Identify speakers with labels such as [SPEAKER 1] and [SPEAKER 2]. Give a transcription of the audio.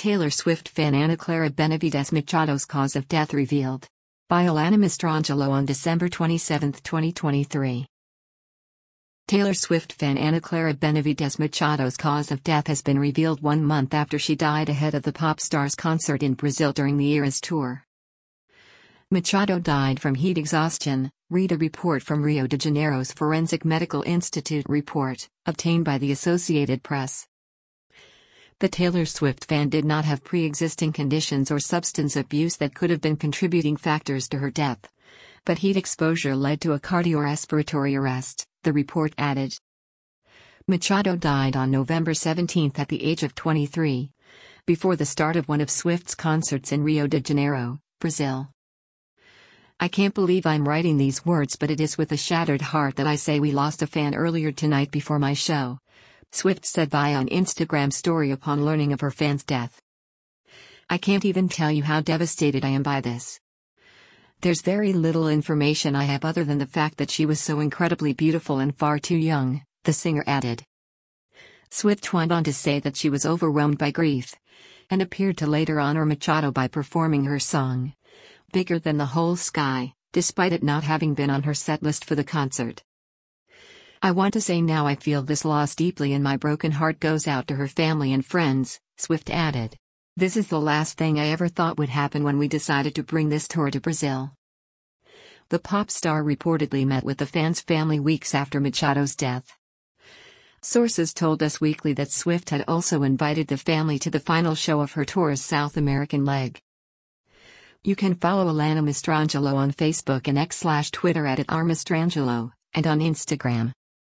[SPEAKER 1] Taylor Swift fan Ana Clara Benavides Machado's cause of death revealed. By Alana Mastrangelo on December 27, 2023. Taylor Swift fan Ana Clara Benavides Machado's cause of death has been revealed 1 month after she died ahead of the pop star's concert in Brazil during the Eras tour. Machado died from heat exhaustion, read a report from Rio de Janeiro's Forensic Medical Institute report, obtained by the Associated Press. The Taylor Swift fan did not have pre-existing conditions or substance abuse that could have been contributing factors to her death. But heat exposure led to a cardiorespiratory arrest, the report added. Machado died on November 17 at the age of 23, before the start of one of Swift's concerts in Rio de Janeiro, Brazil. I can't believe I'm writing these words, but it is with a shattered heart that I say we lost a fan earlier tonight before my show, Swift said via an Instagram story upon learning of her fan's death. I can't even tell you how devastated I am by this. There's very little information I have other than the fact that she was so incredibly beautiful and far too young, the singer added. Swift went on to say that she was overwhelmed by grief, and appeared to later honor Machado by performing her song, Bigger Than the Whole Sky, despite it not having been on her setlist for the concert. I want to say now I feel this loss deeply and my broken heart goes out to her family and friends, Swift added. This is the last thing I ever thought would happen when we decided to bring this tour to Brazil. The pop star reportedly met with the fans' family weeks after Machado's death. Sources told Us Weekly that Swift had also invited the family to the final show of her tour's South American leg. You can follow Alana Mastrangelo on Facebook and X/Twitter @RMastrangelo, and on Instagram.